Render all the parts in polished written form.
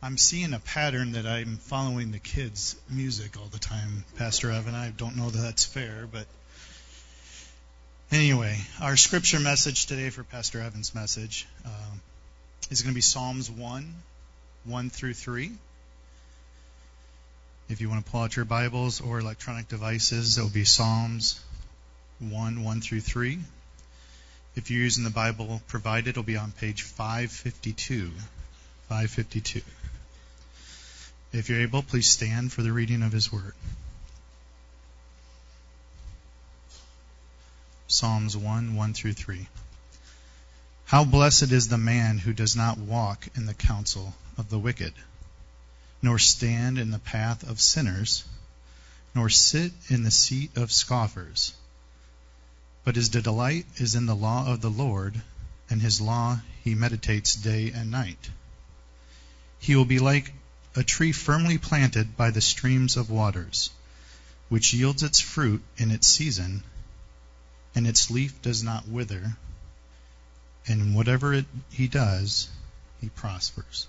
I'm seeing a pattern that I'm following the kids' music all the time, Pastor Evan. I don't know that that's fair, but anyway, our scripture message today for Pastor Evan's message is going to be Psalms 1 through 3. If you want to pull out your Bibles or electronic devices, it will be Psalms 1 through 3. If you're using the Bible provided, it will be on page 552. 552. If you're able, please stand for the reading of His Word. Psalms 1 through 3. How blessed is the man who does not walk in the counsel of the wicked, nor stand in the path of sinners, nor sit in the seat of scoffers. But his delight is in the law of the Lord, and his law he meditates day and night. He will be like a tree firmly planted by the streams of waters, which yields its fruit in its season, and its leaf does not wither, and in whatever he does, he prospers.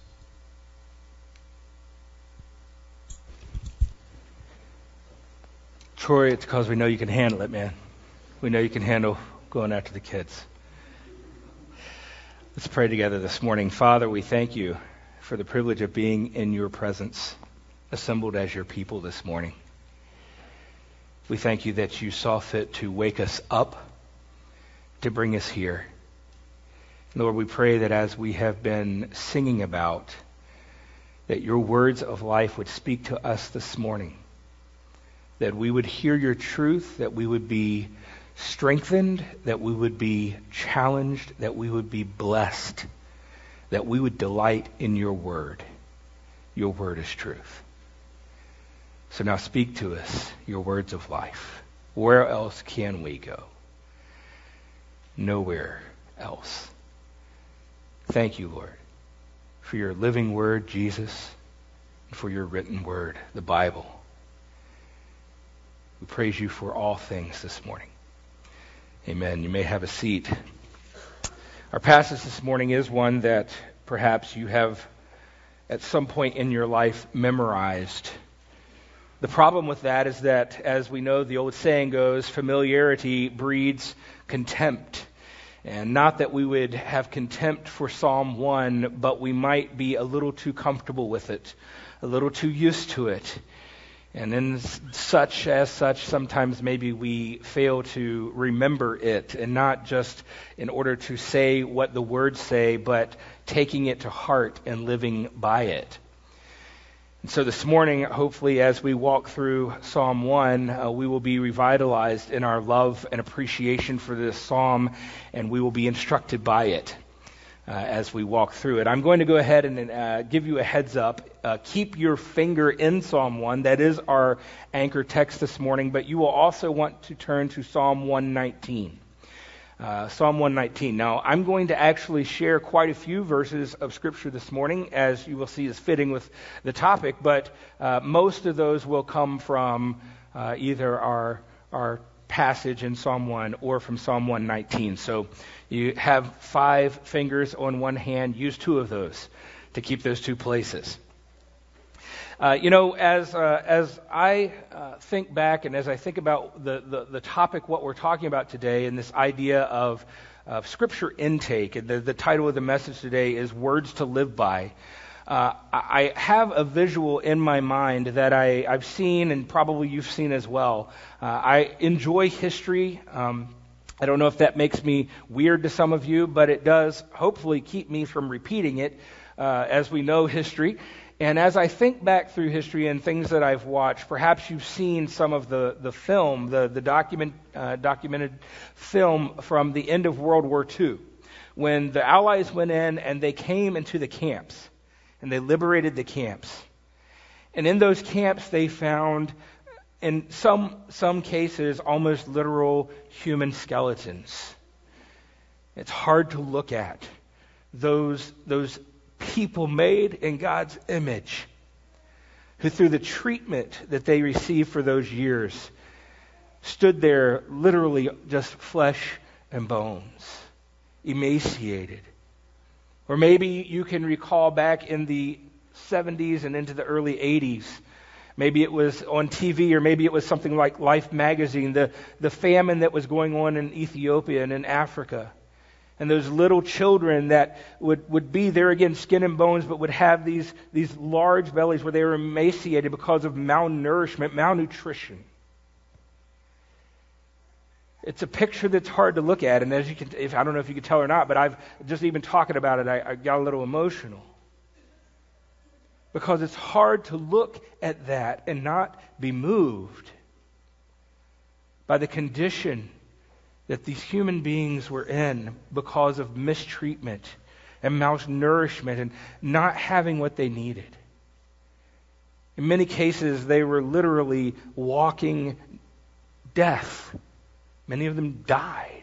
Troy, it's because we know you can handle it, man. We know you can handle going after the kids. Let's pray together this morning. Father, we thank you for the privilege of being in your presence, assembled as your people this morning. We thank you that you saw fit to wake us up, to bring us here. Lord, we pray that as we have been singing about, that your words of life would speak to us this morning, that we would hear your truth, that we would be strengthened, that we would be challenged, that we would be blessed, that we would delight in your word. Your word is truth. So now speak to us your words of life. Where else can we go? Nowhere else. Thank you, Lord, for your living word, Jesus, and for your written word, the Bible. We praise you for all things this morning. Amen. You may have a seat. Our passage this morning is one that perhaps you have at some point in your life memorized. The problem with that is that, as we know, the old saying goes, familiarity breeds contempt. And not that we would have contempt for Psalm 1, but we might be a little too comfortable with it, a little too used to it. And then such, sometimes maybe we fail to remember it, and not just in order to say what the words say, but taking it to heart and living by it. And so this morning, hopefully, as we walk through Psalm 1, we will be revitalized in our love and appreciation for this psalm, and we will be instructed by it as we walk through it. I'm going to go ahead and give you a heads up. Keep your finger in Psalm 1. That is our anchor text this morning, but you will also want to turn to Psalm 119. Psalm 119. Now, I'm going to actually share quite a few verses of Scripture this morning, as you will see is fitting with the topic, but most of those will come from either our passage in Psalm 1 or from Psalm 119. So you have 5 fingers on one hand. Use 2 of those to keep those 2 places. As I think back and as I think about the topic, what we're talking about today, and this idea of Scripture intake, and the title of the message today is Words to Live By. I have a visual in my mind that I've seen, and probably you've seen as well. I enjoy history. I don't know if that makes me weird to some of you, but it does hopefully keep me from repeating it as we know history. And as I think back through history and things that I've watched, perhaps you've seen some of the film, the documented film from the end of World War II, when the Allies went in and they came into the camps, and they liberated the camps. And in those camps they found, in some cases, almost literal human skeletons. It's hard to look at those people made in God's image, who through the treatment that they received for those years stood there literally just flesh and bones, emaciated. Or maybe you can recall back in the 70s and into the early 80s. Maybe it was on TV, or maybe it was something like Life magazine, the famine that was going on in Ethiopia and in Africa. And those little children that would be there again, skin and bones, but would have these large bellies where they were emaciated because of malnourishment, malnutrition. It's a picture that's hard to look at, and as you can, I don't know if you can tell or not, but I've just even talking about it, I got a little emotional. Because it's hard to look at that and not be moved by the condition that these human beings were in because of mistreatment and malnourishment and not having what they needed. In many cases, they were literally walking death. Many of them died.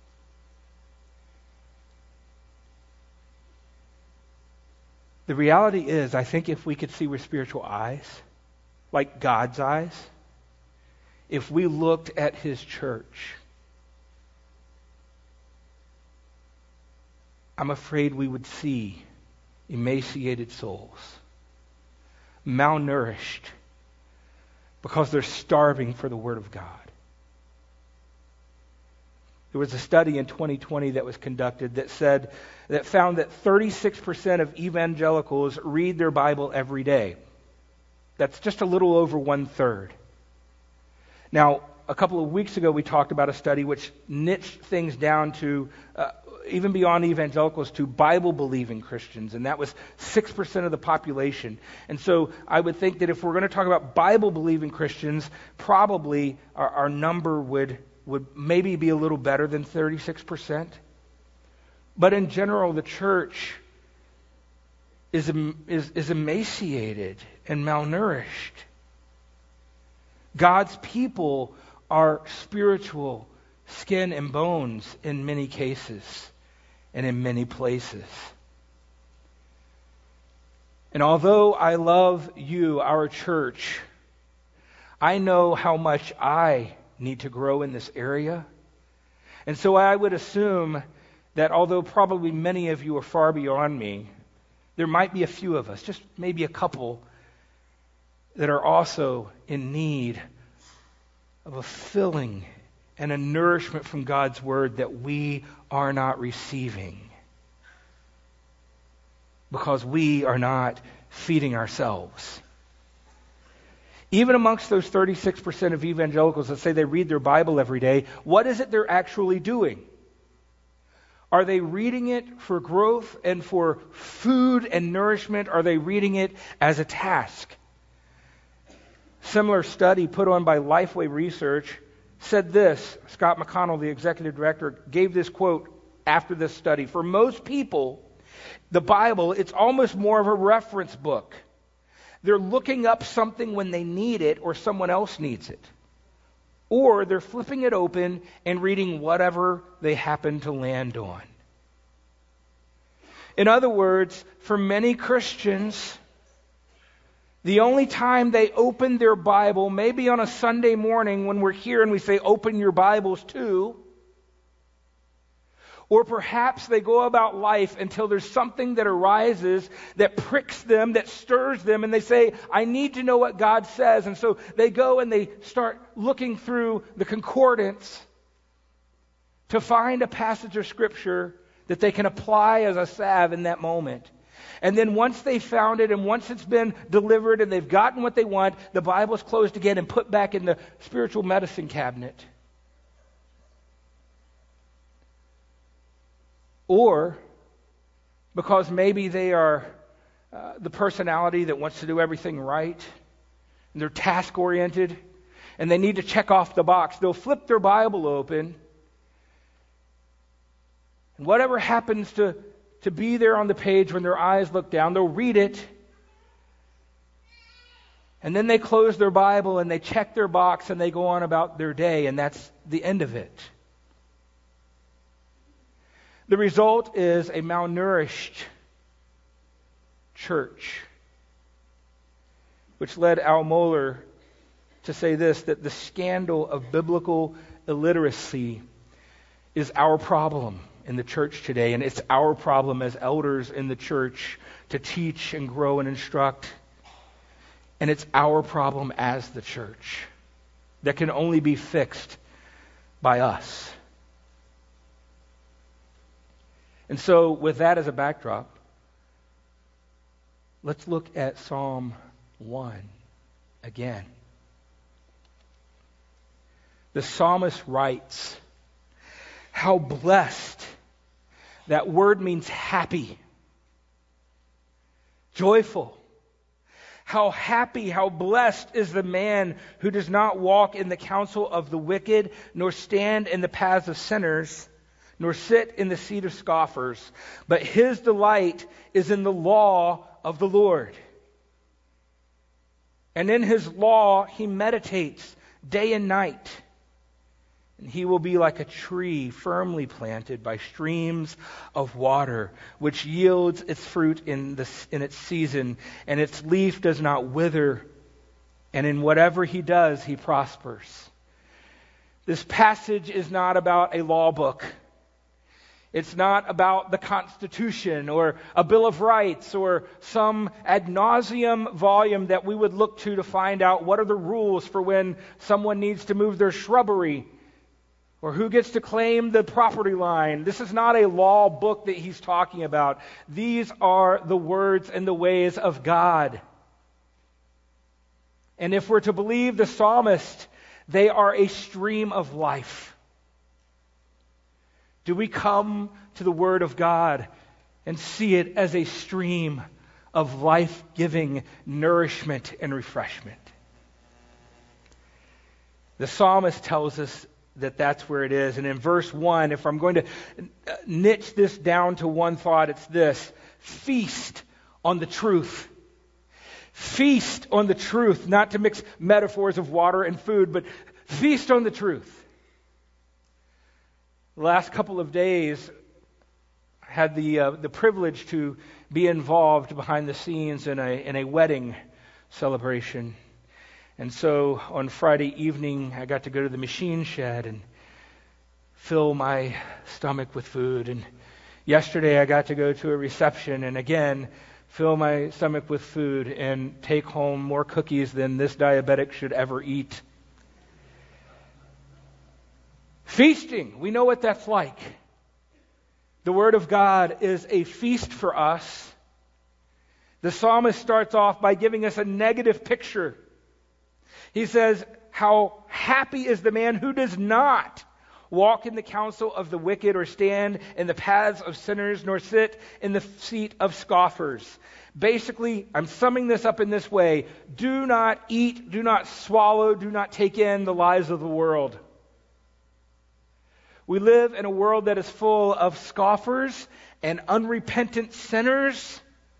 The reality is, I think if we could see with spiritual eyes, like God's eyes, if we looked at His church, I'm afraid we would see emaciated souls, malnourished, because they're starving for the Word of God. There was a study in 2020 that was conducted that found that 36% of evangelicals read their Bible every day. That's just a little over 1/3. Now, a couple of weeks ago, we talked about a study which niched things down to even beyond evangelicals to Bible-believing Christians, and that was 6% of the population. And so I would think that if we're going to talk about Bible-believing Christians, probably our number would maybe be a little better than 36%. But in general, the church is emaciated and malnourished. God's people are spiritual skin and bones in many cases and in many places. And although I love you, our church, I know how much I need to grow in this area. And so I would assume that although probably many of you are far beyond me, there might be a few of us, just maybe a couple, that are also in need of a filling and a nourishment from God's Word that we are not receiving because we are not feeding ourselves. Even amongst those 36% of evangelicals that say they read their Bible every day, what is it they're actually doing? Are they reading it for growth and for food and nourishment? Are they reading it as a task? Similar study put on by Lifeway Research said this. Scott McConnell, the executive director, gave this quote after this study. For most people, the Bible, it's almost more of a reference book. They're looking up something when they need it or someone else needs it. Or they're flipping it open and reading whatever they happen to land on. In other words, for many Christians, the only time they open their Bible, maybe on a Sunday morning when we're here and we say, open your Bibles too, or perhaps they go about life until there's something that arises that pricks them, that stirs them, and they say, I need to know what God says. And so they go and they start looking through the concordance to find a passage of Scripture that they can apply as a salve in that moment. And then once they found it and once it's been delivered and they've gotten what they want, the Bible's closed again and put back in the spiritual medicine cabinet. Or because maybe they are the personality that wants to do everything right, and they're task-oriented, and they need to check off the box, they'll flip their Bible open, and whatever happens to be there on the page when their eyes look down, they'll read it, and then they close their Bible and they check their box and they go on about their day, and that's the end of it. The result is a malnourished church, which led Al Mohler to say this, that the scandal of biblical illiteracy is our problem in the church today, and it's our problem as elders in the church to teach and grow and instruct. And it's our problem as the church that can only be fixed by us. And so, with that as a backdrop, let's look at Psalm 1 again. The psalmist writes, how blessed, that word means happy, joyful. How happy, how blessed is the man who does not walk in the counsel of the wicked, nor stand in the paths of sinners, nor sit in the seat of scoffers. But his delight is in the law of the Lord. And in his law he meditates day and night. And he will be like a tree firmly planted by streams of water, which yields its fruit in its season, and its leaf does not wither. And in whatever he does, he prospers. This passage is not about a law book. It's not about the Constitution or a Bill of Rights or some ad nauseum volume that we would look to find out what are the rules for when someone needs to move their shrubbery, or who gets to claim the property line. This is not a law book that he's talking about. These are the words and the ways of God. And if we're to believe the psalmist, they are a stream of life. Do we come to the Word of God and see it as a stream of life-giving nourishment and refreshment? The psalmist tells us that that's where it is. And in verse 1, if I'm going to niche this down to one thought, it's this: feast on the truth. Feast on the truth, not to mix metaphors of water and food, but feast on the truth. The last couple of days, I had the privilege to be involved behind the scenes in a wedding celebration. And so on Friday evening, I got to go to the machine shed and fill my stomach with food. And yesterday, I got to go to a reception and again fill my stomach with food and take home more cookies than this diabetic should ever eat. Feasting, we know what that's like. The Word of God is a feast for us. The psalmist starts off by giving us a negative picture. He says, how happy is the man who does not walk in the counsel of the wicked, or stand in the paths of sinners, nor sit in the seat of scoffers. Basically, I'm summing this up in this way: do not eat, do not swallow, do not take in the lies of the world. We live in a world that is full of scoffers and unrepentant sinners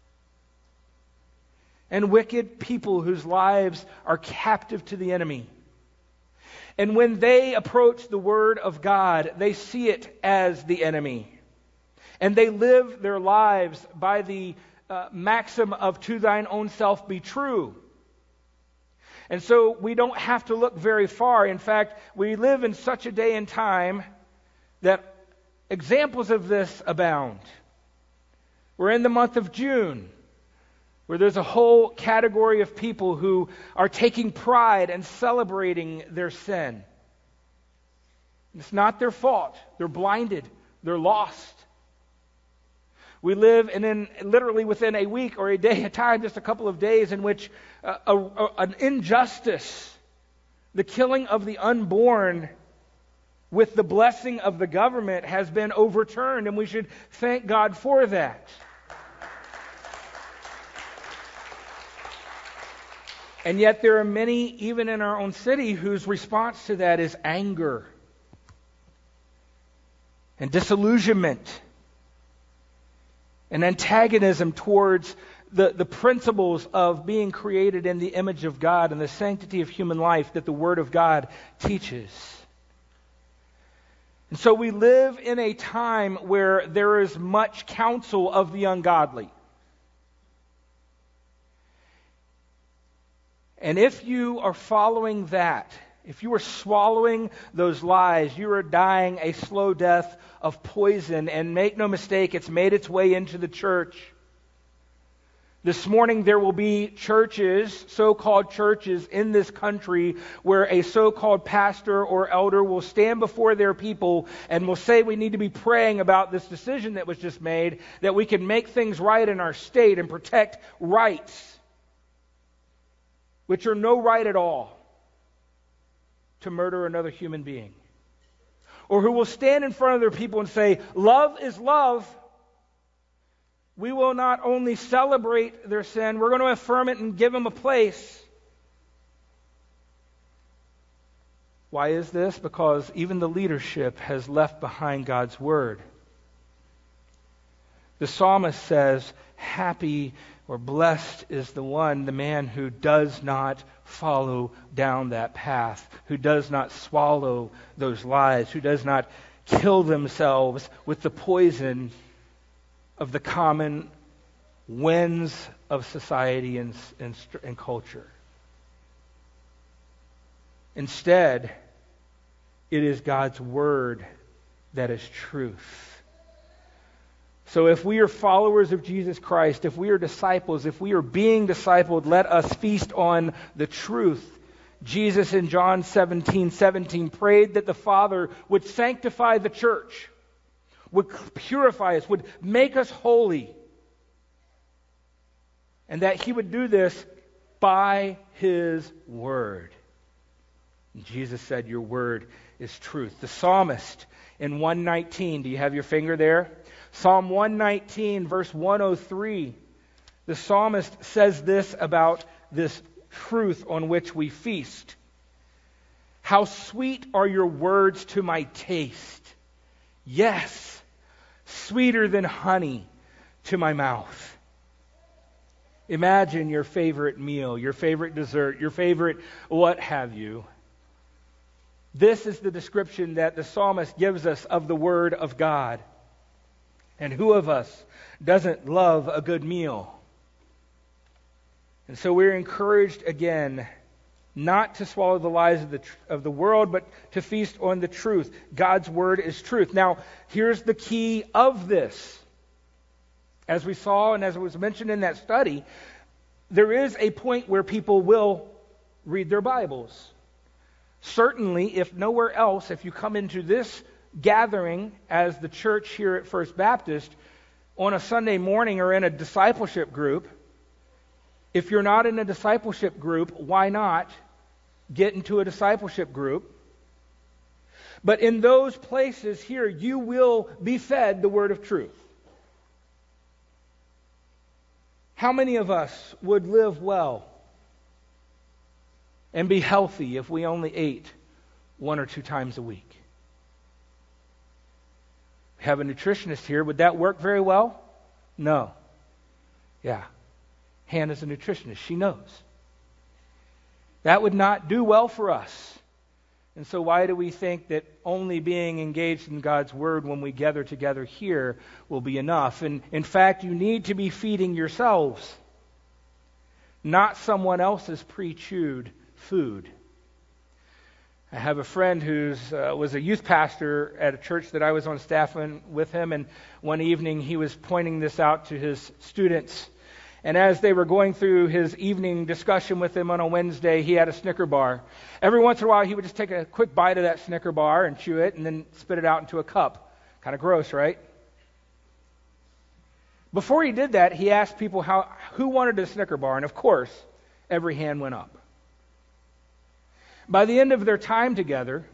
and wicked people whose lives are captive to the enemy. And when they approach the Word of God, they see it as the enemy. And they live their lives by the maxim of "to thine own self be true." And so we don't have to look very far. In fact, we live in such a day and time that examples of this abound. We're in the month of June, where there's a whole category of people who are taking pride and celebrating their sin. It's not their fault. They're blinded. They're lost. We live literally within a week or a day at a time, just a couple of days, in which an injustice, the killing of the unborn with the blessing of the government, has been overturned, and we should thank God for that. And yet there are many, even in our own city, whose response to that is anger and disillusionment and antagonism towards the principles of being created in the image of God and the sanctity of human life that the Word of God teaches. And so we live in a time where there is much counsel of the ungodly. And if you are following that, if you are swallowing those lies, you are dying a slow death of poison. And make no mistake, it's made its way into the church. This morning there will be churches, so-called churches in this country, where a so-called pastor or elder will stand before their people and will say we need to be praying about this decision that was just made, that we can make things right in our state and protect rights, which are no right at all, to murder another human being. Or who will stand in front of their people and say, love is love. We will not only celebrate their sin, we're going to affirm it and give them a place. Why is this? Because even the leadership has left behind God's word. The psalmist says, happy or blessed is the man who does not follow down that path, who does not swallow those lies, who does not kill themselves with the poison of the common winds of society and culture. Instead, it is God's word that is truth. So if we are followers of Jesus Christ, if we are disciples, if we are being discipled, let us feast on the truth. Jesus in John 17:17 prayed that the Father would sanctify the church, would purify us, would make us holy, and that He would do this by His word. And Jesus said, your word is truth. The psalmist in 119, do you have your finger there? Psalm 119, verse 103, the psalmist says this about this truth on which we feast. How sweet are your words to my taste. Yes, sweeter than honey to my mouth. Imagine your favorite meal, your favorite dessert, your favorite what have you. This is the description that the psalmist gives us of the Word of God. And who of us doesn't love a good meal? And so we're encouraged again not to swallow the lies of the world, but to feast on the truth. God's Word is truth. Now, here's the key of this. As we saw and as it was mentioned in that study, there is a point where people will read their Bibles. Certainly, if nowhere else, if you come into this gathering as the church here at First Baptist on a Sunday morning or in a discipleship group, if you're not in a discipleship group, why not get into a discipleship group? But in those places here, you will be fed the word of truth. How many of us would live well and be healthy if we only ate 1 or 2 times a week? We have a nutritionist here. Would that work very well? No. Yeah. Hannah's a nutritionist. She knows. That would not do well for us. And so why do we think that only being engaged in God's Word when we gather together here will be enough? And in fact, you need to be feeding yourselves, not someone else's pre-chewed food. I have a friend who was a youth pastor at a church that I was on staff with him, and one evening he was pointing this out to his students. And as they were going through his evening discussion with them on a Wednesday, he had a Snicker bar. Every once in a while, he would just take a quick bite of that Snicker bar and chew it and then spit it out into a cup. Kind of gross, right? Before he did that, he asked people who wanted a Snicker bar, and of course, every hand went up. By the end of their time together,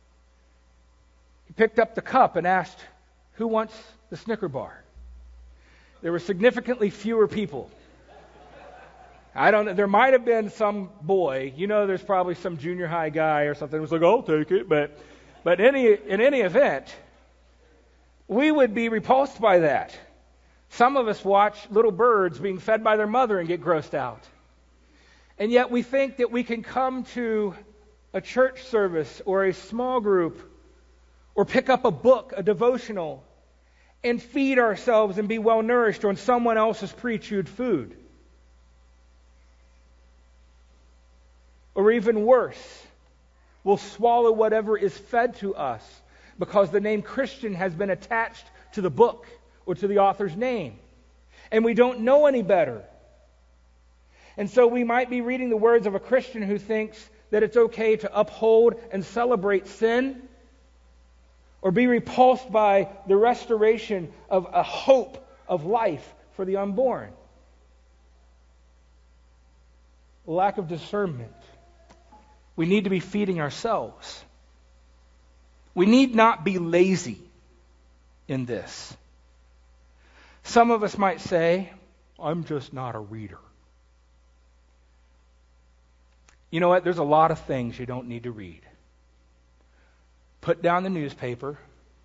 he picked up the cup and asked, who wants the Snicker bar? There were significantly fewer people. I don't know. There might have been some boy. You know, there's probably some junior high guy or something who was like, I'll take it. But in any event, we would be repulsed by that. Some of us watch little birds being fed by their mother and get grossed out. And yet we think that we can come to a church service or a small group or pick up a book, a devotional, and feed ourselves and be well nourished on someone else's pre-chewed food. Or even worse, We'll swallow whatever is fed to us because the name Christian has been attached to the book or to the author's name. And we don't know any better. And so we might be reading the words of a Christian who thinks that it's okay to uphold and celebrate sin, or be repulsed by the restoration of a hope of life for the unborn. Lack of discernment. We need to be feeding ourselves. We need not be lazy in this. Some of us might say, I'm just not a reader. You know what? There's a lot of things you don't need to read. Put down the newspaper.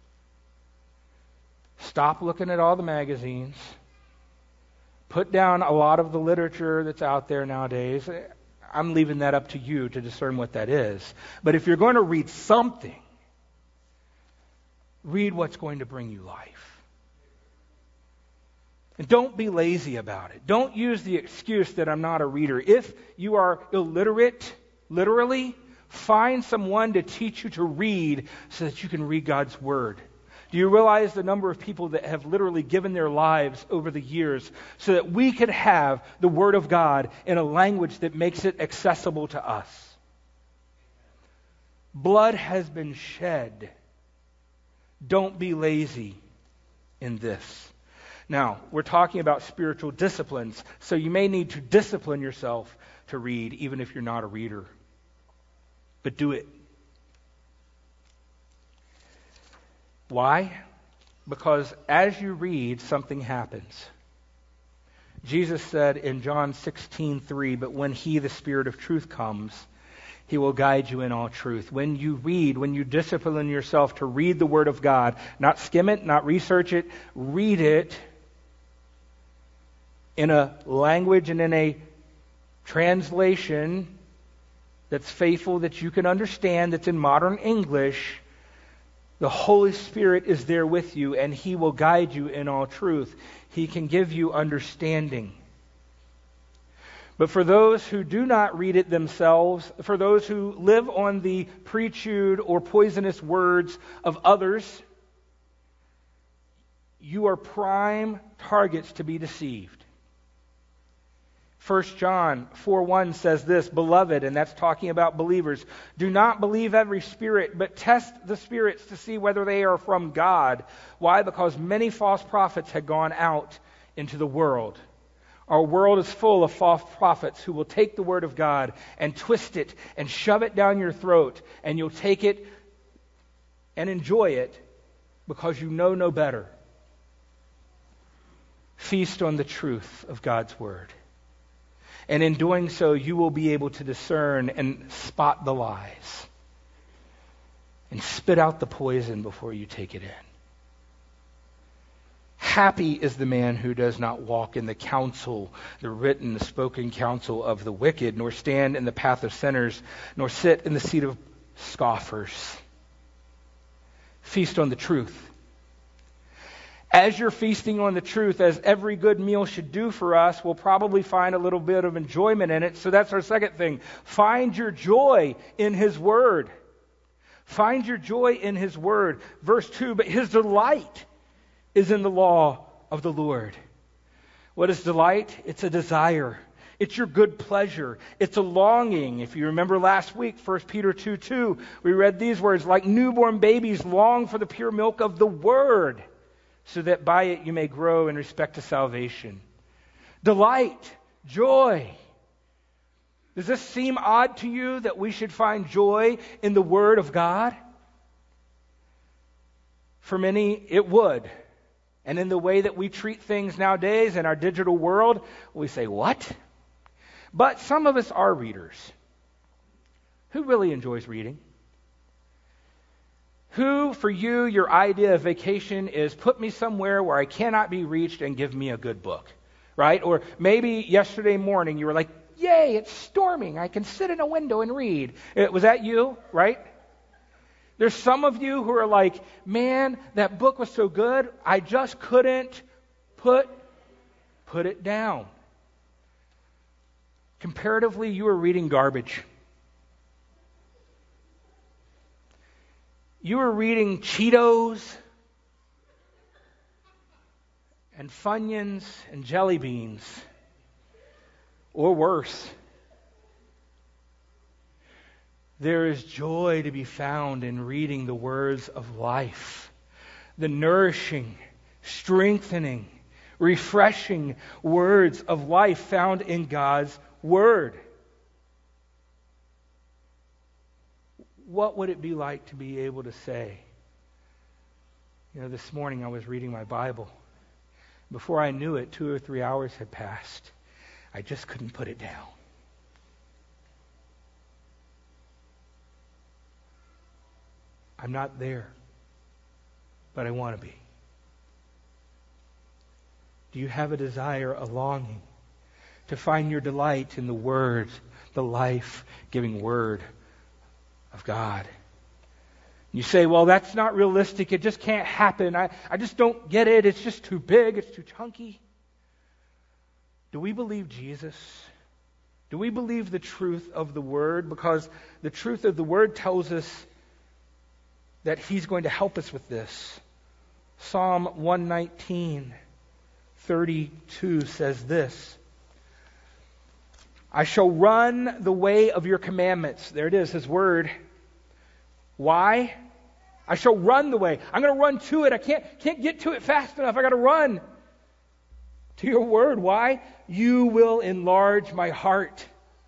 Stop looking at all the magazines. Put down a lot of the literature that's out there nowadays. I'm leaving that up to you to discern what that is. But if you're going to read something, read what's going to bring you life. And don't be lazy about it. Don't use the excuse that I'm not a reader. If you are illiterate, literally, find someone to teach you to read so that you can read God's Word. Do you realize the number of people that have literally given their lives over the years so that we could have the Word of God in a language that makes it accessible to us? Blood has been shed. Don't be lazy in this. Now, we're talking about spiritual disciplines, so you may need to discipline yourself to read, even if you're not a reader. But do it. Why? Because as you read, something happens. Jesus said in John 16:3, but when He, the Spirit of truth, comes, He will guide you in all truth. When you read, when you discipline yourself to read the Word of God, not skim it, not research it, read it in a language and in a translation that's faithful, that you can understand, that's in modern English, the Holy Spirit is there with you, and He will guide you in all truth. He can give you understanding. But for those who do not read it themselves, for those who live on the pre-chewed or poisonous words of others, you are prime targets to be deceived. 1 John 4:1 says this, Beloved, and that's talking about believers, do not believe every spirit, but test the spirits to see whether they are from God. Why? Because many false prophets had gone out into the world. Our world is full of false prophets who will take the Word of God and twist it and shove it down your throat, and you'll take it and enjoy it because you know no better. Feast on the truth of God's Word. And in doing so, you will be able to discern and spot the lies and spit out the poison before you take it in. Happy is the man who does not walk in the counsel, the written, the spoken counsel of the wicked, nor stand in the path of sinners, nor sit in the seat of scoffers. Feast on the truth. As you're feasting on the truth, as every good meal should do for us, we'll probably find a little bit of enjoyment in it. So that's our second thing. Find your joy in His Word. Find your joy in His Word. Verse 2, but His delight is in the law of the Lord. What is delight? It's a desire. It's your good pleasure. It's a longing. If you remember last week, 1 Peter 2:2, we read these words, like newborn babies long for the pure milk of the Word, so that by it you may grow in respect to salvation. Delight, joy. Does this seem odd to you that we should find joy in the Word of God? For many, it would. And in the way that we treat things nowadays in our digital world, we say, what? But some of us are readers. Who really enjoys reading? Who, for you, your idea of vacation is put me somewhere where I cannot be reached and give me a good book, right? Or maybe yesterday morning you were like, yay, it's storming. I can sit in a window and read. Was that you, right? There's some of you who are like, man, that book was so good, I just couldn't put it down. Comparatively, you are reading garbage. you were reading Cheetos and Funyuns and jelly beans, or worse. There is joy to be found in reading the words of life, the nourishing, strengthening, refreshing words of life found in God's Word. What would it be like to be able to say, this morning I was reading my Bible. Before I knew it, 2 or 3 hours had passed. I just couldn't put it down. I'm not there, but I want to be. Do you have a desire, a longing to find your delight in the Word, the life-giving Word of God? You say, well, that's not realistic. It just can't happen. I just don't get it. It's just too big. It's too chunky. Do we believe Jesus? Do we believe the truth of the Word? Because the truth of the Word tells us that He's going to help us with this. Psalm 119:32 says this: I shall run the way of your commandments. There it is, His Word. Why? I shall run the way. I'm going to run to it. I can't get to it fast enough. I got to run to your Word. Why? You will enlarge my heart.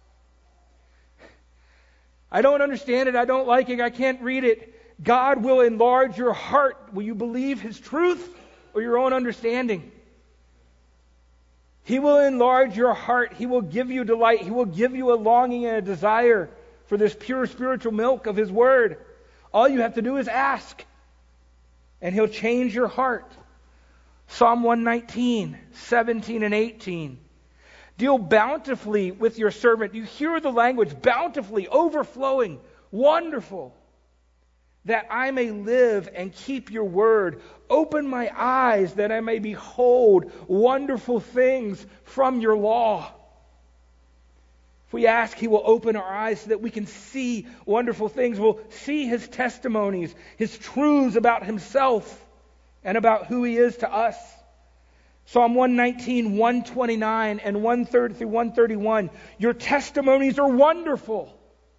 I don't understand it. I don't like it. I can't read it. God will enlarge your heart. Will you believe His truth or your own understanding? He will enlarge your heart. He will give you delight. He will give you a longing and a desire for this pure spiritual milk of His Word. All you have to do is ask, and He'll change your heart. Psalm 119:17 and 18. Deal bountifully with your servant. You hear the language, bountifully, overflowing, wonderful, that I may live and keep your word. Open my eyes that I may behold wonderful things from your law. If we ask, He will open our eyes so that we can see wonderful things. We'll see His testimonies, His truths about Himself and about who He is to us. Psalm 119:129 and 130 through 131. Your testimonies are wonderful.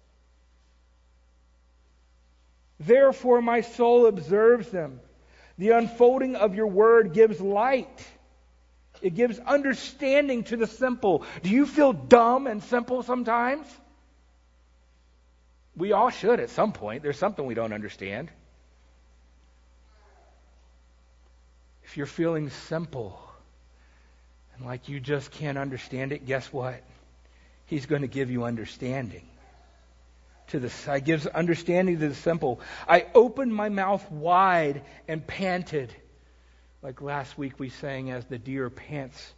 Therefore my soul observes them. The unfolding of your word gives light. It gives understanding to the simple. Do you feel dumb and simple sometimes? We all should at some point. There's something we don't understand. If you're feeling simple and like you just can't understand it, guess what? He's going to give you understanding. I gives understanding to the simple. I opened my mouth wide and panted. Like last week we sang, as the deer pants,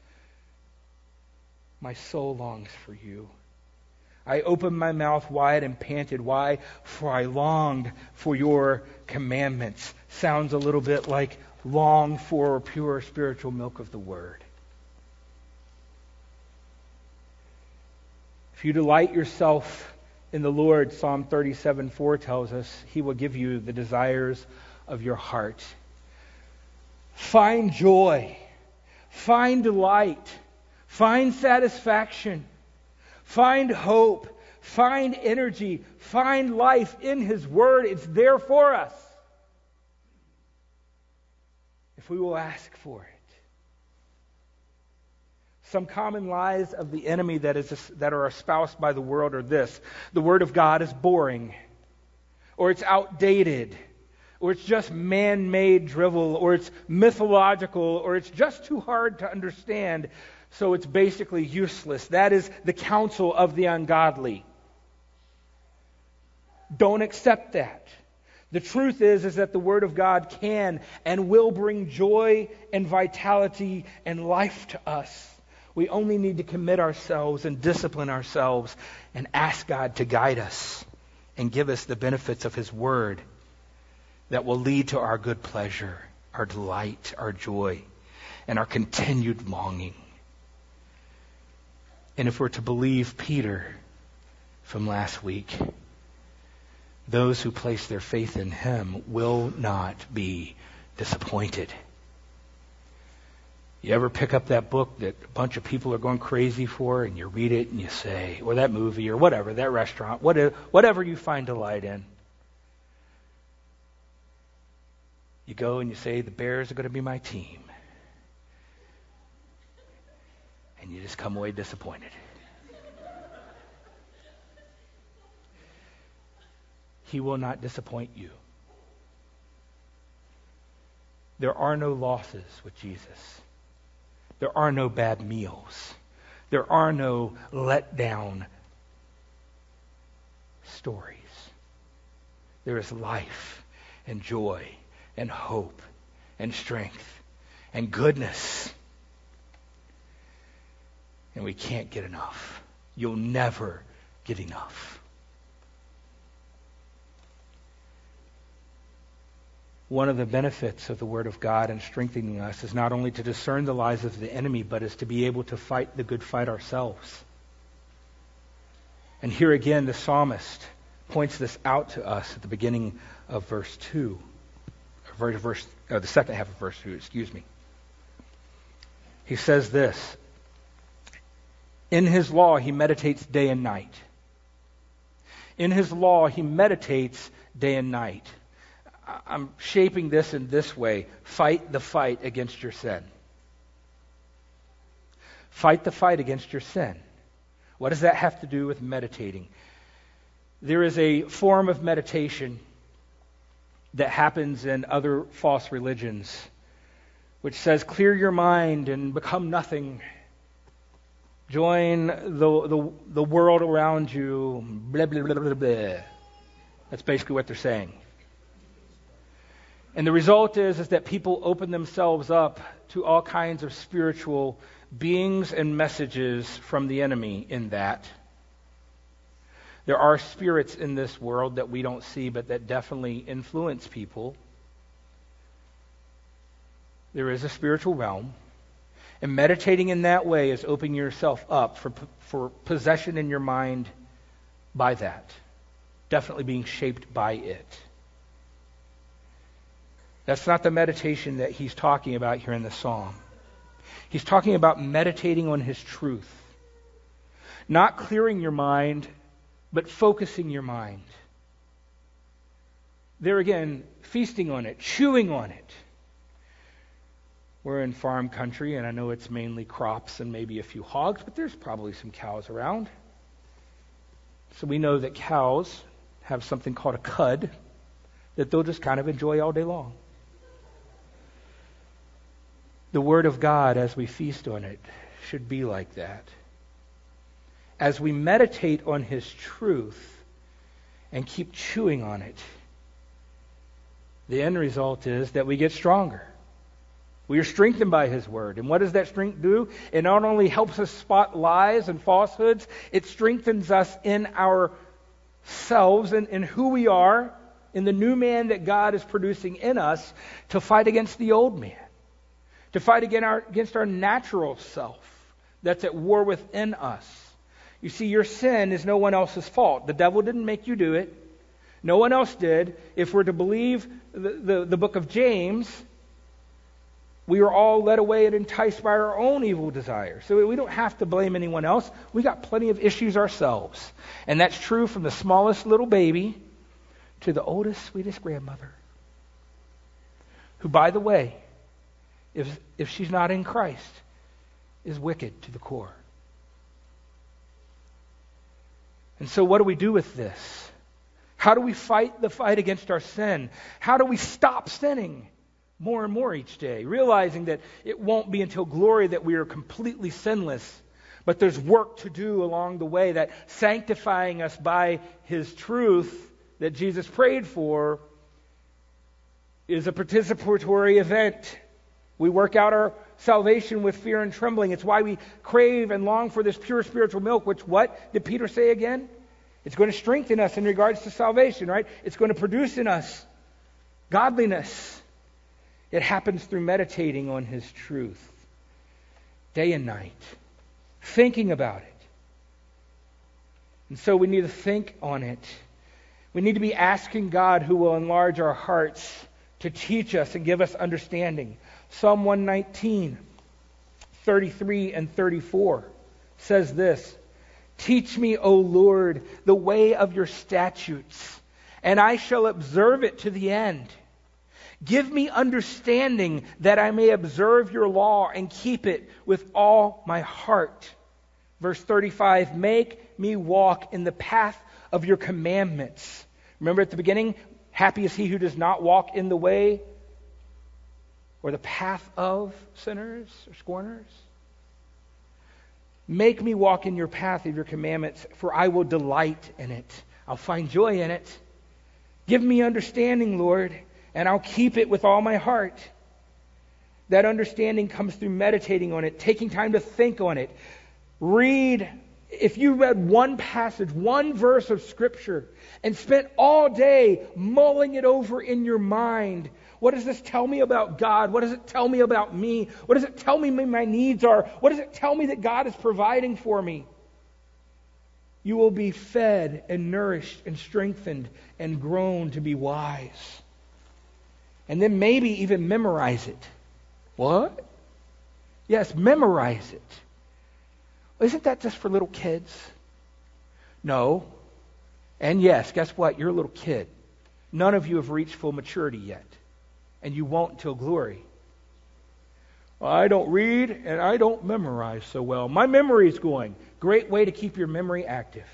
my soul longs for you. I opened my mouth wide and panted. Why? For I longed for your commandments. Sounds a little bit like long for pure spiritual milk of the Word. If you delight yourself in the Lord, Psalm 37:4 tells us, He will give you the desires of your heart. Find joy, find delight, find satisfaction, find hope, find energy, find life in His Word. It's there for us, if we will ask for it. Some common lies of the enemy that are espoused by the world are this: the Word of God is boring, or it's outdated, or it's just man-made drivel, or it's mythological, or it's just too hard to understand, so it's basically useless. That is the counsel of the ungodly. Don't accept that. The truth is that the Word of God can and will bring joy and vitality and life to us. We only need to commit ourselves and discipline ourselves and ask God to guide us and give us the benefits of His Word that will lead to our good pleasure, our delight, our joy, and our continued longing. And if we're to believe Peter from last week, those who place their faith in him will not be disappointed. You ever pick up that book that a bunch of people are going crazy for, and you read it and you say, or that movie or whatever, that restaurant, whatever you find delight in. You go and you say, the Bears are going to be my team. And you just come away disappointed. He will not disappoint you. There are no losses with Jesus. There are no bad meals. There are no letdown stories. There is life and joy and hope and strength and goodness. And we can't get enough. You'll never get enough. One of the benefits of the Word of God and strengthening us is not only to discern the lies of the enemy, but is to be able to fight the good fight ourselves. And here again, the psalmist points this out to us at the beginning of verse 2. The second half of verse 2, He says this, in his law he meditates day and night. In his law he meditates day and night. I'm shaping this in this way. Fight the fight against your sin. Fight the fight against your sin. What does that have to do with meditating? There is a form of meditation that happens in other false religions, which says, clear your mind and become nothing. Join the world around you. Blah, blah, blah, blah, blah. That's basically what they're saying. And the result is that people open themselves up to all kinds of spiritual beings and messages from the enemy in that. There are spirits in this world that we don't see, but that definitely influence people. There is a spiritual realm. And meditating in that way is opening yourself up for possession in your mind by that. Definitely being shaped by it. That's not the meditation that he's talking about here in the psalm. He's talking about meditating on his truth. Not clearing your mind, but focusing your mind. There again, feasting on it, chewing on it. We're in farm country, and I know it's mainly crops and maybe a few hogs, but there's probably some cows around. So we know that cows have something called a cud that they'll just kind of enjoy all day long. The Word of God, as we feast on it, should be like that. As we meditate on His truth and keep chewing on it, the end result is that we get stronger. We are strengthened by His Word. And what does that strength do? It not only helps us spot lies and falsehoods, it strengthens us in ourselves and in who we are, in the new man that God is producing in us to fight against the old man. To fight against our natural self that's at war within us. You see, your sin is no one else's fault. The devil didn't make you do it. No one else did. If we're to believe the book of James, we are all led away and enticed by our own evil desires. So we don't have to blame anyone else. We got plenty of issues ourselves. And that's true from the smallest little baby to the oldest, sweetest grandmother. Who, by the way, if she's not in Christ, is wicked to the core. And so what do we do with this? How do we fight the fight against our sin? How do we stop sinning more and more each day, realizing that it won't be until glory that we are completely sinless, but there's work to do along the way, that sanctifying us by His truth that Jesus prayed for is a participatory event. We work out our salvation with fear and trembling. It's why we crave and long for this pure spiritual milk, which what did Peter say again? It's going to strengthen us in regards to salvation, right? It's going to produce in us godliness. It happens through meditating on His truth day and night, thinking about it. And so we need to think on it. We need to be asking God, who will enlarge our hearts, to teach us and give us understanding. Psalm 119, 33 and 34 says this, "Teach me, O Lord, the way of your statutes, and I shall observe it to the end. Give me understanding that I may observe your law and keep it with all my heart." Verse 35, "Make me walk in the path of your commandments." Remember at the beginning, happy is he who does not walk in the way or the path of sinners or scorners. Make me walk in your path of your commandments, for I will delight in it. I'll find joy in it. Give me understanding, Lord, and I'll keep it with all my heart. That understanding comes through meditating on it, taking time to think on it. If you read one passage, one verse of Scripture, and spent all day mulling it over in your mind, what does this tell me about God? What does it tell me about me? What does it tell me my needs are? What does it tell me that God is providing for me? You will be fed and nourished and strengthened and grown to be wise. And then maybe even memorize it. What? Yes, memorize it. Isn't that just for little kids? No. And yes, guess what? You're a little kid. None of you have reached full maturity yet. And you won't until glory. Well, I don't read and I don't memorize so well. My memory is going. Great way to keep your memory active.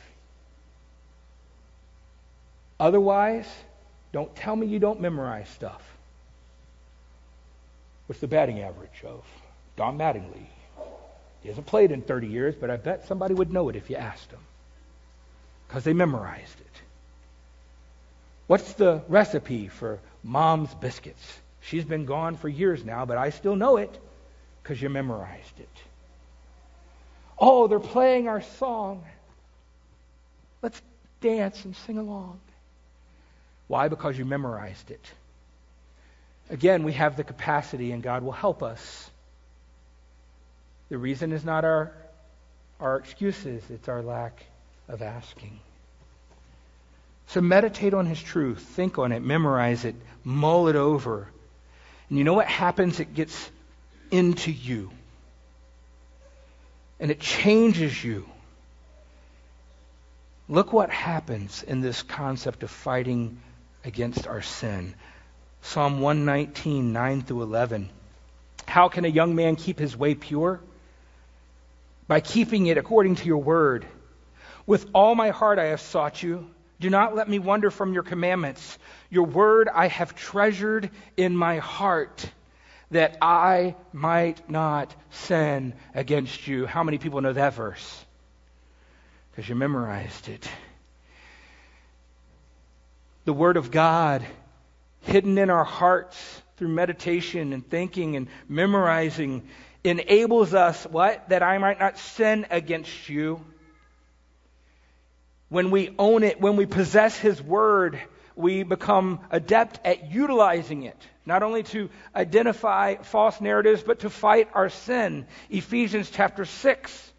Otherwise, don't tell me you don't memorize stuff. What's the batting average of Don Mattingly? He hasn't played in 30 years, but I bet somebody would know it if you asked him. Because they memorized it. What's the recipe for Mom's biscuits? She's been gone for years now, but I still know it because you memorized it. Oh, they're playing our song. Let's dance and sing along. Why? Because you memorized it. Again, we have the capacity and God will help us. The reason is not our excuses, it's our lack of asking. So meditate on His truth, think on it, memorize it, mull it over. And you know what happens? It gets into you. And it changes you. Look what happens in this concept of fighting against our sin. Psalm 119, 9 through 11. How can a young man keep his way pure? By keeping it according to your word. With all my heart I have sought you. Do not let me wander from your commandments. Your word I have treasured in my heart, that I might not sin against you. How many people know that verse? Because you memorized it. The word of God, hidden in our hearts through meditation and thinking and memorizing, enables us, what? That I might not sin against you. When we own it, when we possess His Word, we become adept at utilizing it. Not only to identify false narratives, but to fight our sin. Ephesians chapter 6.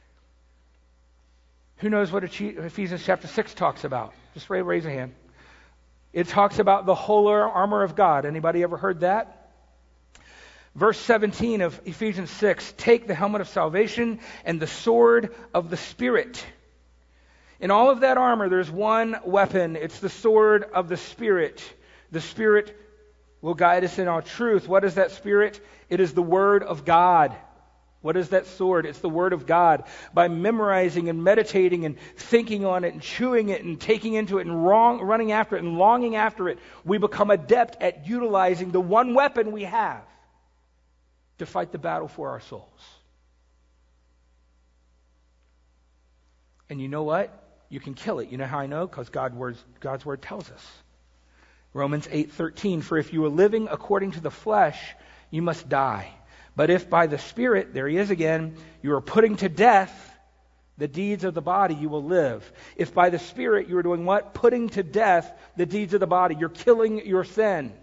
Who knows what Ephesians chapter 6 talks about? Just raise a hand. It talks about the whole armor of God. Anybody ever heard that? Verse 17 of Ephesians 6, take the helmet of salvation and the sword of the Spirit. In all of that armor, there's one weapon. It's the sword of the Spirit. The Spirit will guide us in all truth. What is that Spirit? It is the Word of God. What is that sword? It's the Word of God. By memorizing and meditating and thinking on it and chewing it and taking into it and running after it and longing after it, we become adept at utilizing the one weapon we have to fight the battle for our souls. And you know what? You can kill it. You know how I know? Because God's Word tells us. Romans 8:13, for if you are living according to the flesh, you must die. But if by the Spirit, there he is again, you are putting to death the deeds of the body, you will live. If by the Spirit you are doing what? Putting to death the deeds of the body. You're killing your sin.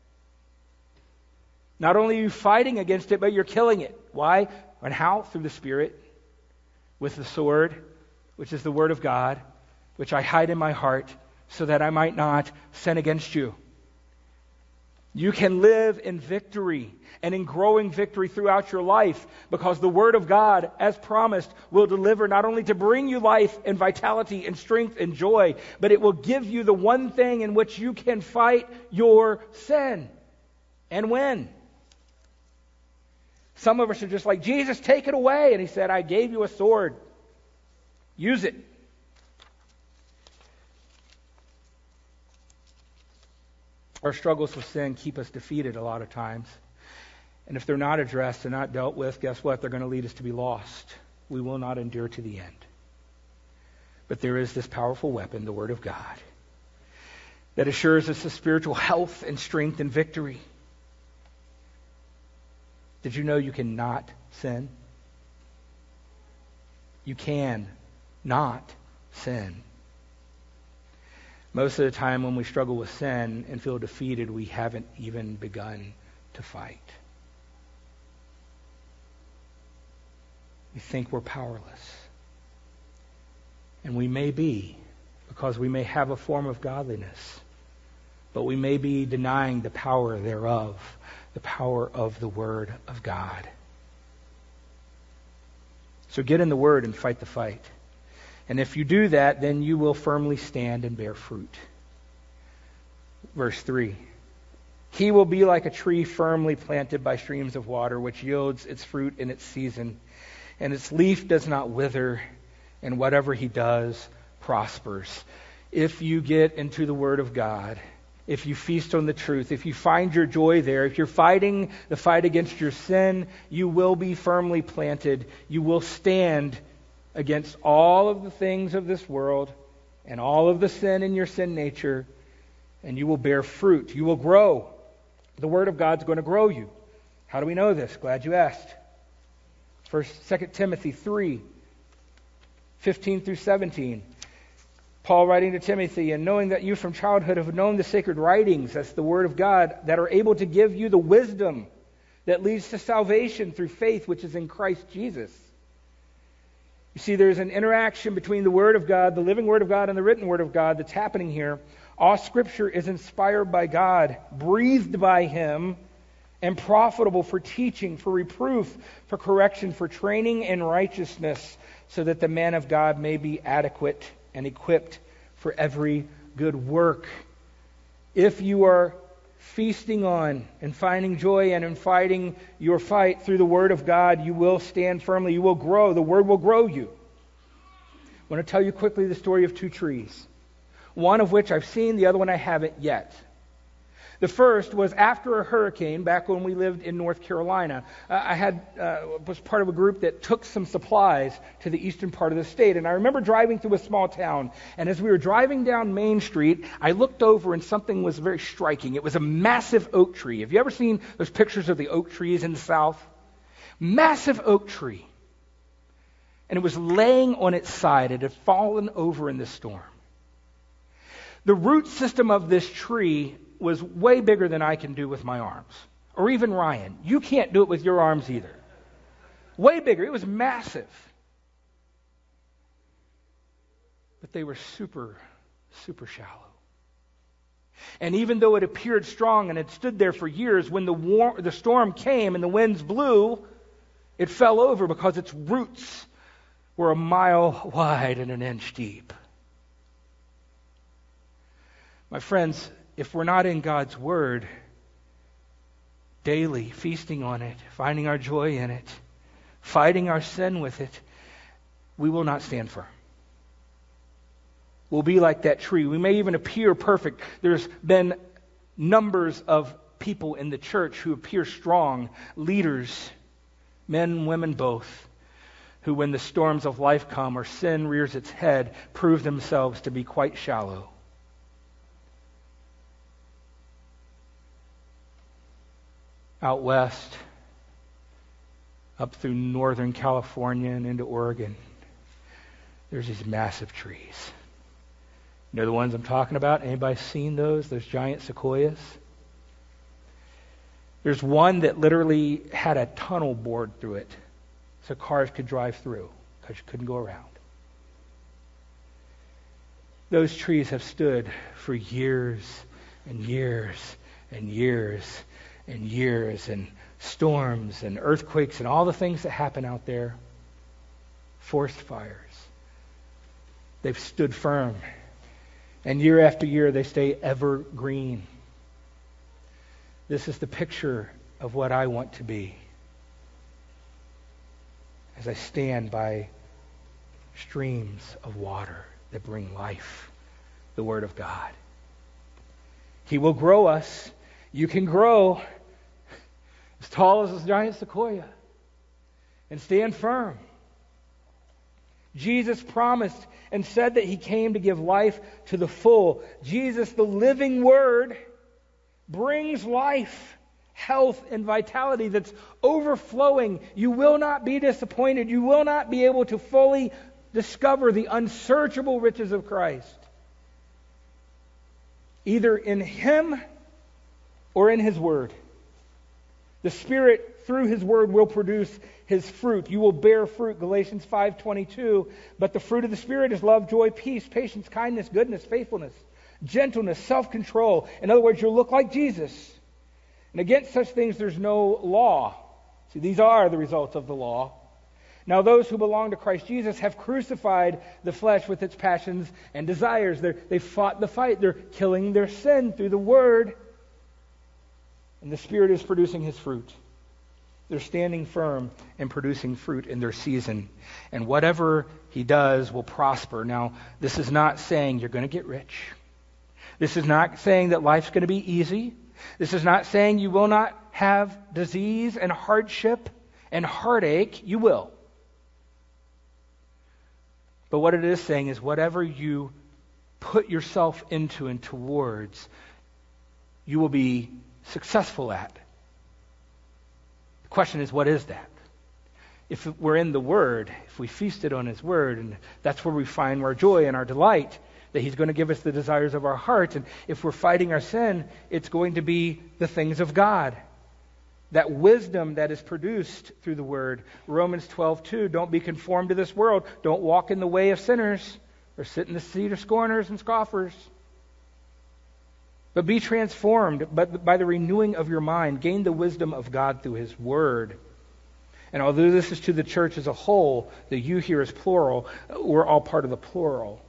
Not only are you fighting against it, but you're killing it. Why? And how? Through the Spirit, with the sword, which is the Word of God, which I hide in my heart, so that I might not sin against you. You can live in victory and in growing victory throughout your life because the Word of God, as promised, will deliver not only to bring you life and vitality and strength and joy, but it will give you the one thing in which you can fight your sin and win. Some of us are just like, Jesus, take it away. And he said, I gave you a sword. Use it. Our struggles with sin keep us defeated a lot of times. And if they're not addressed and not dealt with, guess what? They're going to lead us to be lost. We will not endure to the end. But there is this powerful weapon, the Word of God, that assures us of spiritual health and strength and victory. Did you know you cannot sin? You can not sin. Most of the time when we struggle with sin and feel defeated, we haven't even begun to fight. We think we're powerless. And we may be, because we may have a form of godliness, but we may be denying the power thereof, the power of the Word of God. So get in the Word and fight the fight. And if you do that, then you will firmly stand and bear fruit. Verse 3. He will be like a tree firmly planted by streams of water, which yields its fruit in its season, and its leaf does not wither, and whatever he does prospers. If you get into the Word of God, if you feast on the truth, if you find your joy there, if you're fighting the fight against your sin, you will be firmly planted. You will stand against all of the things of this world and all of the sin in your sin nature, and you will bear fruit. You will grow. The Word of God's going to grow you. How do we know this? Glad you asked. 2 Timothy 3, 15 through 17. Paul writing to Timothy, and knowing that you from childhood have known the sacred writings, that's the Word of God, that are able to give you the wisdom that leads to salvation through faith which is in Christ Jesus. You see, there's an interaction between the Word of God, the living Word of God, and the written Word of God that's happening here. All Scripture is inspired by God, breathed by Him, and profitable for teaching, for reproof, for correction, for training in righteousness, so that the man of God may be adequate and equipped for every good work. If you are feasting on and finding joy and in fighting your fight through the Word of God, you will stand firmly. You will grow. The Word will grow you. I want to tell you quickly the story of two trees. One of which I've seen, the other one I haven't yet. The first was after a hurricane back when we lived in North Carolina. I was part of a group that took some supplies to the eastern part of the state. And I remember driving through a small town. And as we were driving down Main Street, I looked over and something was very striking. It was a massive oak tree. Have you ever seen those pictures of the oak trees in the South? Massive oak tree. And it was laying on its side. It had fallen over in the storm. The root system of this tree was way bigger than I can do with my arms. Or even Ryan. You can't do it with your arms either. Way bigger. It was massive. But they were super, super shallow. And even though it appeared strong and had stood there for years, when the storm came and the winds blew, it fell over because its roots were a mile wide and an inch deep. My friends, if we're not in God's Word daily, feasting on it, finding our joy in it, fighting our sin with it, we will not stand firm. We'll be like that tree. We may even appear perfect. There's been numbers of people in the church who appear strong, leaders, men, women both, who when the storms of life come or sin rears its head, prove themselves to be quite shallow. Out west, up through Northern California and into Oregon, there's these massive trees. You know the ones I'm talking about? Anybody seen those giant sequoias? There's one that literally had a tunnel bored through it so cars could drive through because you couldn't go around. Those trees have stood for years and years and years and years, and storms and earthquakes and all the things that happen out there, forest fires. They've stood firm. And year after year, they stay evergreen. This is the picture of what I want to be as I stand by streams of water that bring life, the Word of God. He will grow us. You can grow as tall as a giant sequoia and stand firm. Jesus promised and said that He came to give life to the full. Jesus, the living Word, brings life, health, and vitality that's overflowing. You will not be disappointed. You will not be able to fully discover the unsearchable riches of Christ, either in Him or in His Word. The Spirit, through His Word, will produce His fruit. You will bear fruit, Galatians 5:22. But the fruit of the Spirit is love, joy, peace, patience, kindness, goodness, faithfulness, gentleness, self-control. In other words, you'll look like Jesus. And against such things there's no law. See, these are the results of the law. Now those who belong to Christ Jesus have crucified the flesh with its passions and desires. They've fought the fight. They're killing their sin through the Word. And the Spirit is producing His fruit. They're standing firm and producing fruit in their season. And whatever He does will prosper. Now, this is not saying you're going to get rich. This is not saying that life's going to be easy. This is not saying you will not have disease and hardship and heartache. You will. But what it is saying is whatever you put yourself into and towards, you will be successful at. The question is, what is that? If we're in the Word, if we feasted on His Word, and that's where we find our joy and our delight, that He's going to give us the desires of our hearts. And if we're fighting our sin, it's going to be the things of God. That wisdom that is produced through the Word. Romans 12:2, don't be conformed to this world. Don't walk in the way of sinners, or sit in the seat of scorners and scoffers. But be transformed by the renewing of your mind. Gain the wisdom of God through His Word. And although this is to the church as a whole, the you here is plural, we're all part of the plural.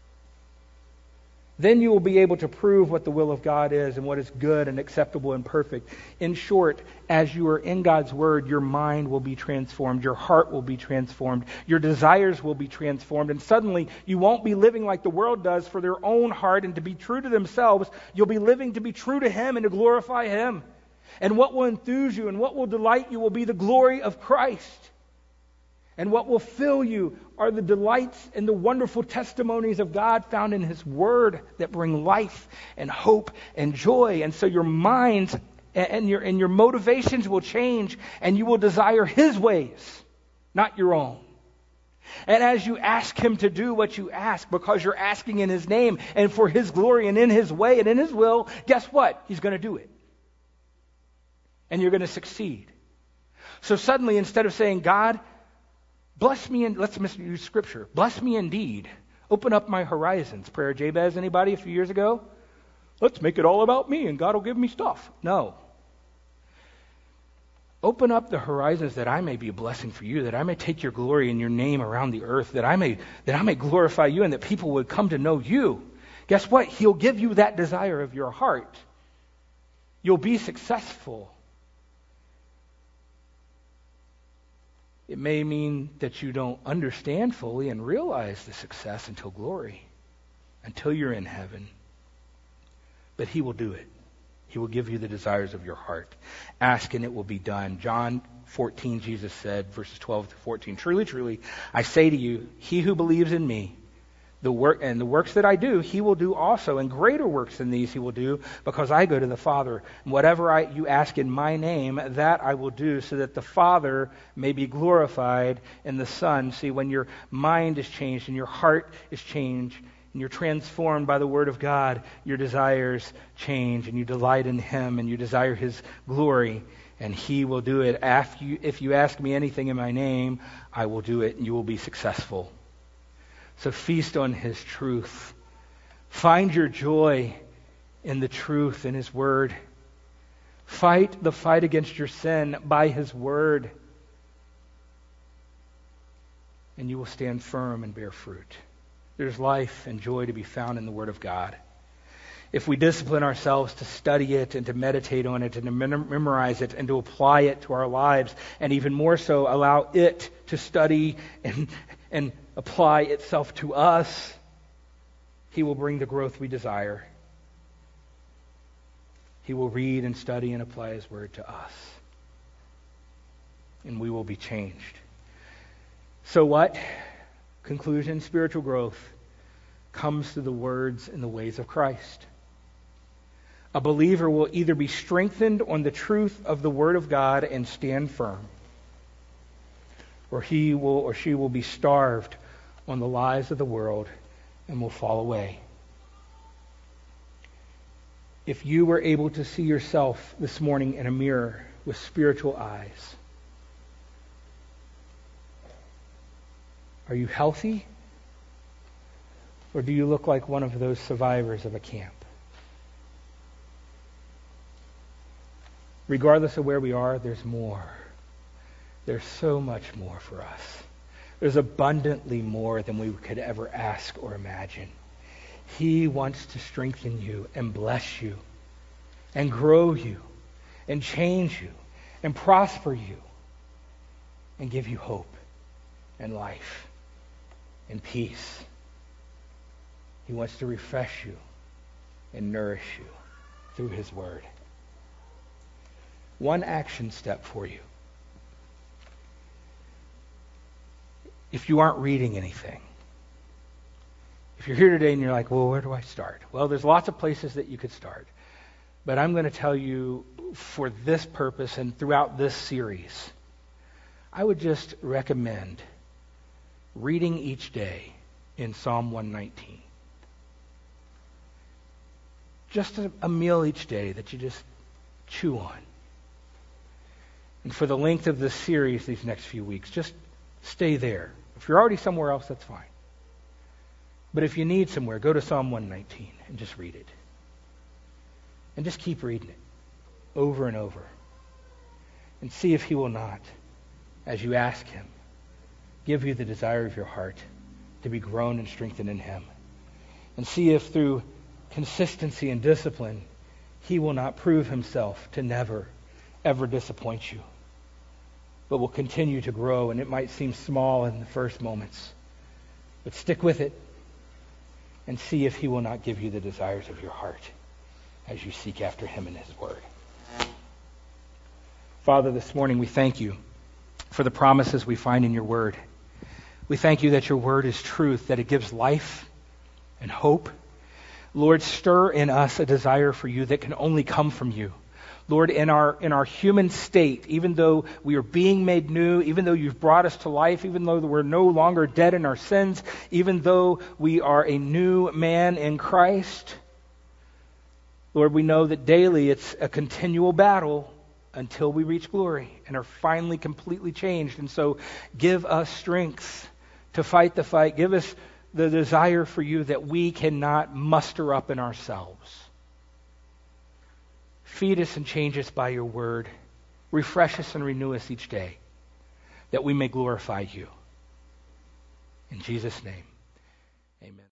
Then you will be able to prove what the will of God is and what is good and acceptable and perfect. In short, as you are in God's Word, your mind will be transformed, your heart will be transformed, your desires will be transformed, and suddenly you won't be living like the world does for their own heart and to be true to themselves. You'll be living to be true to Him and to glorify Him. And what will enthuse you and what will delight you will be the glory of Christ. And what will fill you are the delights and the wonderful testimonies of God found in His Word that bring life and hope and joy. And so your minds and your motivations will change, and you will desire His ways, not your own. And as you ask Him to do what you ask, because you're asking in His name and for His glory and in His way and in His will, guess what? He's going to do it. And you're going to succeed. So suddenly, instead of saying, God, bless me, and let's use Scripture. Bless me indeed. Open up my horizons. Prayer of Jabez, anybody a few years ago? Let's make it all about me and God will give me stuff. No. Open up the horizons that I may be a blessing for you, that I may take your glory and your name around the earth, that I may glorify you and that people would come to know you. Guess what? He'll give you that desire of your heart. You'll be successful. It may mean that you don't understand fully and realize the success until glory, until you're in heaven. But He will do it. He will give you the desires of your heart. Ask and it will be done. John 14, Jesus said, verses 12 to 14, truly, truly, I say to you, he who believes in me, the works that I do, he will do also, and greater works than these he will do, because I go to the Father. And whatever you ask in my name, that I will do, so that the Father may be glorified in the Son. See, when your mind is changed and your heart is changed, and you're transformed by the Word of God, your desires change, and you delight in Him, and you desire His glory, and He will do it. If you ask me anything in my name, I will do it, and you will be successful. So feast on His truth Find your joy in the truth in His Word. Fight the fight against your sin by His Word. And you will stand firm and bear fruit. There's life and joy to be found in the Word of God. If we discipline ourselves to study it and to meditate on it and to memorize it and to apply it to our lives, and even more so, allow it to study and apply itself to us, He will bring the growth we desire. He will read and study and apply His Word to us. And we will be changed. So what? Conclusion, spiritual growth comes through the words and the ways of Christ. A believer will either be strengthened on the truth of the Word of God and stand firm, or he will or she will be starved on the lies of the world and will fall away. If you were able to see yourself this morning in a mirror with spiritual eyes, are you healthy? Or do you look like one of those survivors of a camp? Regardless of where we are, there's more. There's so much more for us. There's abundantly more than we could ever ask or imagine. He wants to strengthen you and bless you and grow you and change you and prosper you and give you hope and life and peace. He wants to refresh you and nourish you through His Word. One action step for you. If you aren't reading anything, if you're here today and you're like, well, where do I start? Well, there's lots of places that you could start. But I'm going to tell you, for this purpose and throughout this series, I would just recommend reading each day in Psalm 119. Just a meal each day that you just chew on. And for the length of this series, these next few weeks, just stay there. If you're already somewhere else, that's fine. But if you need somewhere, go to Psalm 119 and just read it. And just keep reading it over and over. And see if He will not, as you ask Him, give you the desire of your heart to be grown and strengthened in Him. And see if through consistency and discipline, He will not prove Himself to never, ever disappoint you, but will continue to grow. And it might seem small in the first moments, but stick with it and see if He will not give you the desires of your heart as you seek after Him in His Word. Father, this morning we thank You for the promises we find in Your Word. We thank You that Your Word is truth, that it gives life and hope. Lord, stir in us a desire for You that can only come from You. Lord, in our human state, even though we are being made new, even though You've brought us to life, even though we're no longer dead in our sins, even though we are a new man in Christ, Lord, we know that daily it's a continual battle until we reach glory and are finally completely changed. And so give us strength to fight the fight. Give us the desire for You that we cannot muster up in ourselves. Feed us and change us by Your Word. Refresh us and renew us each day, that we may glorify You. In Jesus' name, amen.